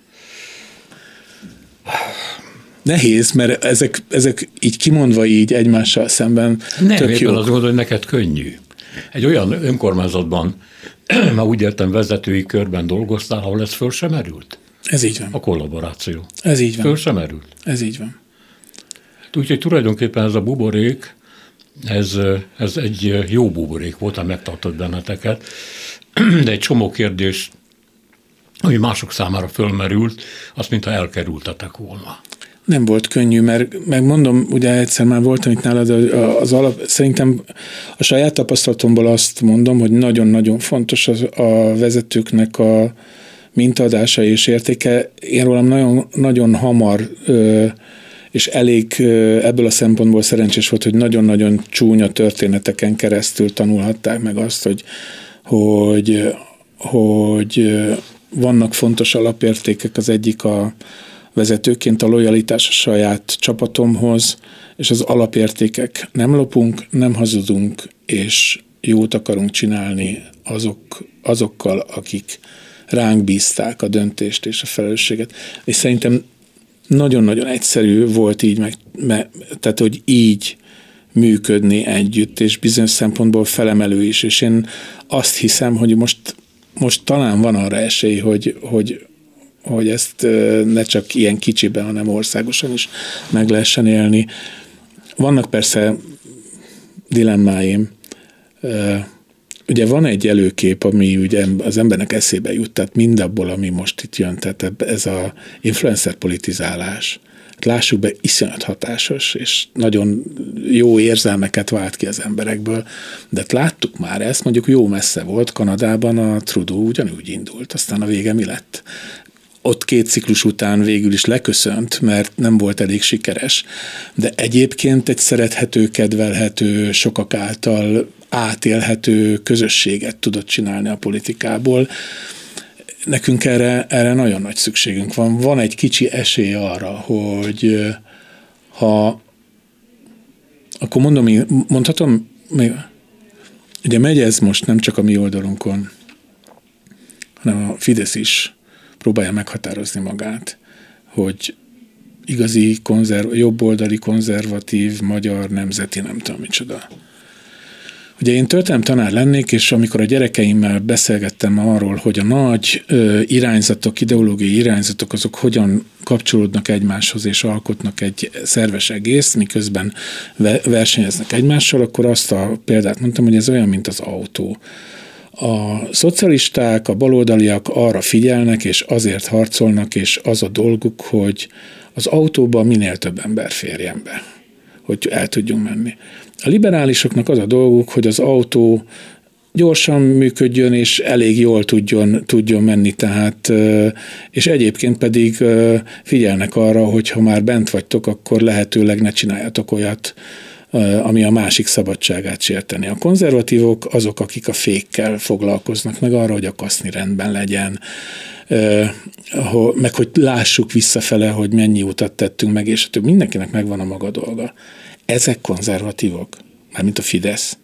Nehéz, mert ezek így kimondva így egymással szemben tök jók. Nem, azt gondolom, hogy neked könnyű. Egy olyan önkormányzatban, már úgy értem vezetői körben dolgoztál, ahol ez föl sem merült? Ez így van. A kollaboráció. Ez így van. Föl sem merült? Ez így van. Úgyhogy tulajdonképpen ez a buborék, ez egy jó buborék volt, ami megtartott benneteket, de egy csomó kérdés, ami mások számára fölmerült, azt mintha elkerültetek volna. Nem volt könnyű, mert megmondom, ugye egyszer már voltam itt nálad, szerintem a saját tapasztalatomból azt mondom, hogy nagyon-nagyon fontos a vezetőknek a mintaadása és értéke. Én rólam nagyon, nagyon hamar és elég ebből a szempontból szerencsés volt, hogy nagyon-nagyon csúnya történeteken keresztül tanulhatták meg azt, hogy vannak fontos alapértékek, az egyik a vezetőként a lojalitás a saját csapatomhoz, és az alapértékek: nem lopunk, nem hazudunk, és jót akarunk csinálni azokkal, akik ránk bízták a döntést és a felelősséget. És szerintem nagyon-nagyon egyszerű volt így, tehát hogy így működni együtt, és bizonyos szempontból felemelő is, és én azt hiszem, hogy most talán van arra esély, hogy ezt ne csak ilyen kicsiben, hanem országosan is meg lehessen élni. Vannak persze dilemmáim. Ugye van egy előkép, ami ugye az embernek eszébe jut, tehát mindabból, ami most itt jön, tehát ez az influencer politizálás. Lássuk be, iszonyat hatásos, és nagyon jó érzelmeket vált ki az emberekből, de láttuk már ezt, mondjuk jó messze volt, Kanadában a Trudeau ugyanúgy indult, aztán a vége mi lett? Ott 2 ciklus után végül is leköszönt, mert nem volt elég sikeres, de egyébként egy szerethető, kedvelhető, sokak által átélhető közösséget tudott csinálni a politikából. Nekünk erre nagyon nagy szükségünk van. Van egy kicsi esély arra, hogy akkor mondhatom, ugye megy ez most nem csak a mi oldalunkon, hanem a Fidesz is próbálja meghatározni magát, hogy igazi jobboldali, konzervatív, magyar, nemzeti, nem tudom micsoda. Ugye én történelem tanár lennék, és amikor a gyerekeimmel beszélgettem arról, hogy a nagy irányzatok, ideológiai irányzatok, azok hogyan kapcsolódnak egymáshoz, és alkotnak egy szerves egész, miközben versenyeznek egymással, akkor azt a példát mondtam, hogy ez olyan, mint az autó. A szocialisták, a baloldaliak arra figyelnek, és azért harcolnak, és az a dolguk, hogy az autóban minél több ember férjen be, hogy el tudjunk menni. A liberálisoknak az a dolguk, hogy az autó gyorsan működjön, és elég jól tudjon menni, tehát, és egyébként pedig figyelnek arra, hogy ha már bent vagytok, akkor lehetőleg ne csináljatok olyat, ami a másik szabadságát sérteni. A konzervatívok azok, akik a fékkel foglalkoznak, meg arra, hogy a kaszni rendben legyen, meg hogy lássuk visszafele, hogy mennyi utat tettünk meg, és több. Mindenkinek megvan a maga dolga. Ezek konzervatívok, mármint a Fidesz.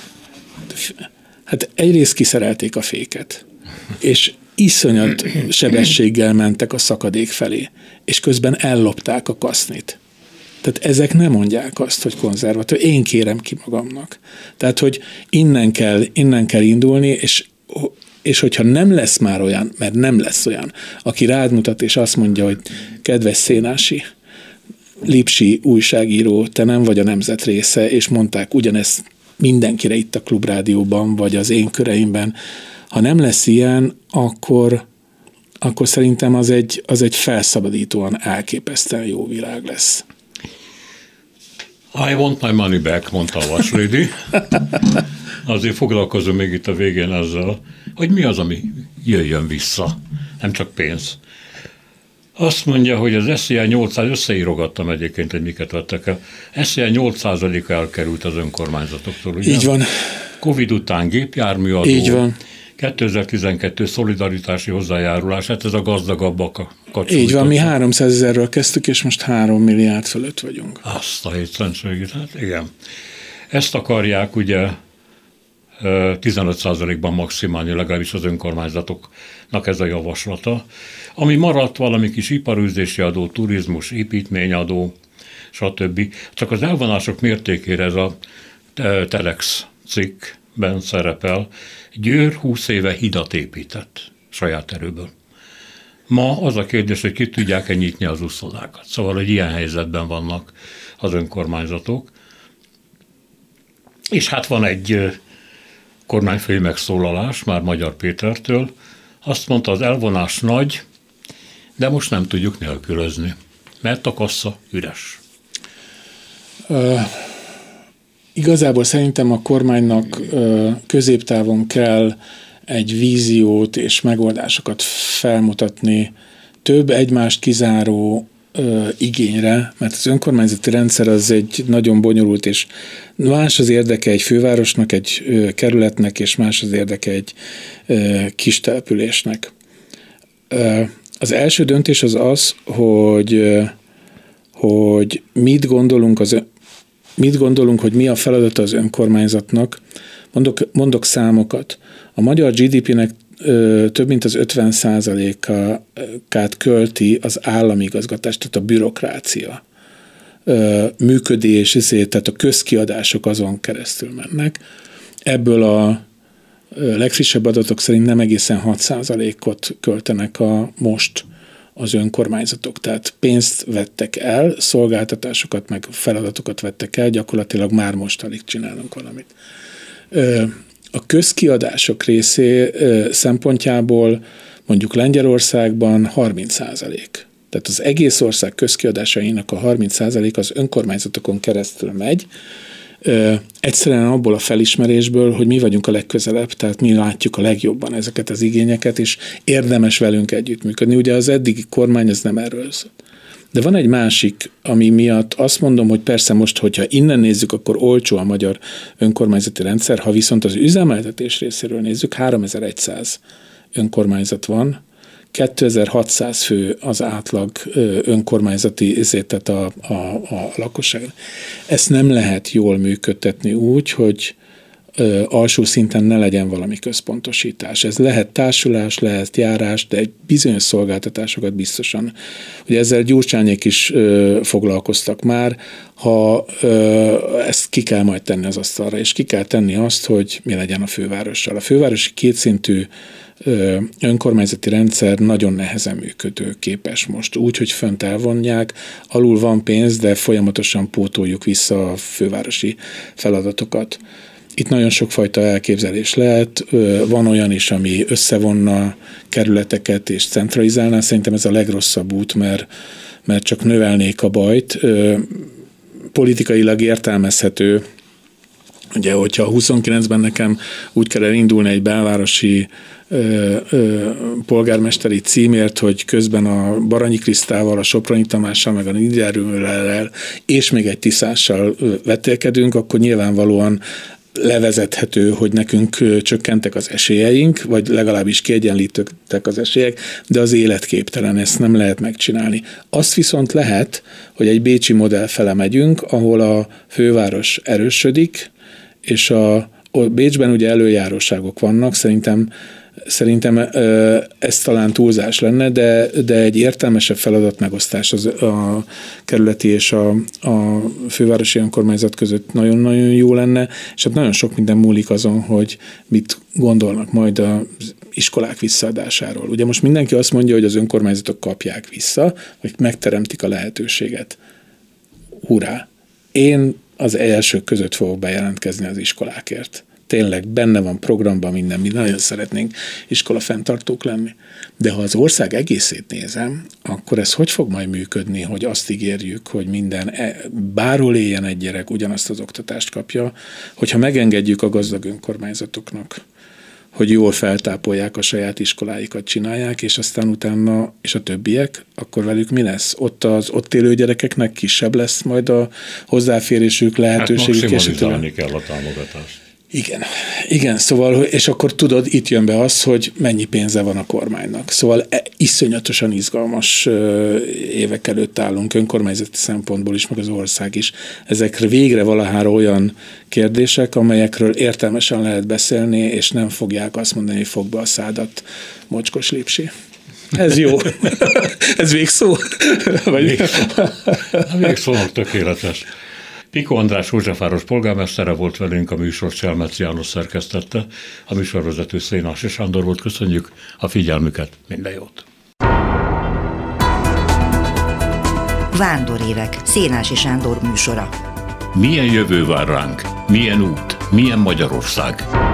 Hát egyrészt kiszerelték a féket, és iszonyat sebességgel mentek a szakadék felé, és közben ellopták a kasznit. Tehát ezek nem mondják azt, hogy konzervatív. Én kérem ki magamnak. Tehát, hogy innen kell indulni, és hogyha nem lesz már olyan, mert nem lesz olyan, aki rád mutat, és azt mondja, hogy kedves Szénási, Lipsi újságíró, te nem vagy a nemzet része, és mondták ugyanezt mindenkire itt a Klubrádióban, vagy az én köreimben. Ha nem lesz ilyen, akkor szerintem az egy felszabadítóan elképesztően jó világ lesz. I want my money back, mondta a Vaslédi. Azért foglalkozom még itt a végén ezzel, hogy mi az, ami jöjjön vissza, nem csak pénz. Azt mondja, hogy az SZIA 800, összeírogattam egyébként, hogy miket vettek el. SZIA 8%-a elkerült az önkormányzatoktól, ugye? Így van. Covid után gépjárműadó. Így van. 2012 szolidaritási hozzájárulás, hát ez a gazdagabbak kapcsolódtak. Így van, mi 300 000-ről kezdtük, és most 3 milliárd fölött vagyunk. Azt a hétszentségét, hát igen. Ezt akarják ugye 15%-ban maximálni, legalábbis az önkormányzatoknak ez a javaslata. Ami maradt, valami kis iparűzési adó, turizmus, építményadó, stb. Csak az elvonások mértékére ez a Telex cikkben szerepel. Győr 20 éve hidat épített saját erőből. Ma az a kérdés, hogy ki tudják-e nyitni az úszodákat. Szóval, hogy ilyen helyzetben vannak az önkormányzatok. És hát van egy kormányfői megszólalás, már Magyar Pétertől. Azt mondta, az elvonás nagy, de most nem tudjuk nélkülözni, mert a kassa üres. Igazából szerintem a kormánynak középtávon kell egy víziót és megoldásokat felmutatni, több egymást kizáró igényre, mert az önkormányzati rendszer az egy nagyon bonyolult, és más az érdeke egy fővárosnak, egy kerületnek, és más az érdeke egy kis településnek. Az első döntés az, hogy mit gondolunk, hogy mi a feladata az önkormányzatnak. Mondok számokat. A magyar GDP-nek több mint az 50%-át költi az állami igazgatás, tehát a bürokrácia működés, tehát a közkiadások azon keresztül mennek. Ebből a legfrissebb adatok szerint nem egészen 6%-ot költenek most az önkormányzatok. Tehát pénzt vettek el, szolgáltatásokat meg feladatokat vettek el, gyakorlatilag már most alig csinálunk valamit. A közkiadások részé szempontjából mondjuk Lengyelországban 30%. Tehát az egész ország közkiadásainak a 30% az önkormányzatokon keresztül megy, egyszerűen abból a felismerésből, hogy mi vagyunk a legközelebb, tehát mi látjuk a legjobban ezeket az igényeket, és érdemes velünk együttműködni. Ugye az eddigi kormány ez nem erről szól. De van egy másik, ami miatt azt mondom, hogy persze most, hogyha innen nézzük, akkor olcsó a magyar önkormányzati rendszer, ha viszont az üzemeltetés részéről nézzük, 3100 önkormányzat van, 2600 fő az átlag önkormányzati tehát a lakosság. Ezt nem lehet jól működtetni úgy, hogy alsó szinten ne legyen valami központosítás. Ez lehet társulás, lehet járás, de egy bizonyos szolgáltatásokat biztosan. Ugye ezzel Gyurcsányék is foglalkoztak már, ha ezt ki kell majd tenni az asztalra, és ki kell tenni azt, hogy mi legyen a fővárossal. A fővárosi kétszintű önkormányzati rendszer nagyon nehezen működő képes most. Úgy, hogy fönt elvonják, alul van pénz, de folyamatosan pótoljuk vissza a fővárosi feladatokat. Itt nagyon sokfajta elképzelés lehet, van olyan is, ami összevonna kerületeket és centralizálná. Szerintem ez a legrosszabb út, mert csak növelnék a bajt. Politikailag értelmezhető, ugye, hogyha 29-ben nekem úgy kell elindulni egy belvárosi polgármesteri címért, hogy közben a Baranyi Krisztával, a Soproni Tamással, meg a Nieder Müllerrel és még egy Tiszással vetélkedünk, akkor nyilvánvalóan levezethető, hogy nekünk csökkentek az esélyeink, vagy legalábbis kiegyenlítettek az esélyek, de az életképtelen, ezt nem lehet megcsinálni. Azt viszont lehet, hogy egy bécsi modell fele megyünk, ahol a főváros erősödik, és Bécsben ugye előjáróságok vannak, Szerintem ez talán túlzás lenne, de egy értelmesebb feladatmegosztás a kerületi és a fővárosi önkormányzat között nagyon-nagyon jó lenne, és hát nagyon sok minden múlik azon, hogy mit gondolnak majd az iskolák visszaadásáról. Ugye most mindenki azt mondja, hogy az önkormányzatok kapják vissza, vagy megteremtik a lehetőséget. Hurrá! Én az elsők között fogok bejelentkezni az iskolákért. Tényleg benne van programban minden, mi nagyon szeretnénk iskolafenntartók lenni. De ha az ország egészét nézem, akkor ez hogy fog majd működni, hogy azt ígérjük, hogy bárhol éljen egy gyerek, ugyanazt az oktatást kapja, hogyha megengedjük a gazdag önkormányzatoknak, hogy jól feltápolják a saját iskoláikat, csinálják, és aztán utána, és a többiek, akkor velük mi lesz? Ott az ott élő gyerekeknek kisebb lesz majd a hozzáférésük, lehetőségük. Hát maximalizálni kell a támogatást. Igen, szóval, és akkor tudod, itt jön be az, hogy mennyi pénze van a kormánynak. Szóval iszonyatosan izgalmas évek előtt állunk önkormányzati szempontból is, meg az ország is. Ezekre végre valahára olyan kérdések, amelyekről értelmesen lehet beszélni, és nem fogják azt mondani, hogy fog be a szádat, mocskos lépsi. Ez jó. Ez végszó? Végszónak tökéletes. Piko András Józsefváros polgármestere volt velünk, a műsor Selmeczi János szerkesztette, a műsorvezető Szénási Sándor volt. Köszönjük a figyelmüket, minden jót! Vándorévek, Szénási Sándor műsora. Milyen jövő vár ránk? Milyen út? Milyen Magyarország?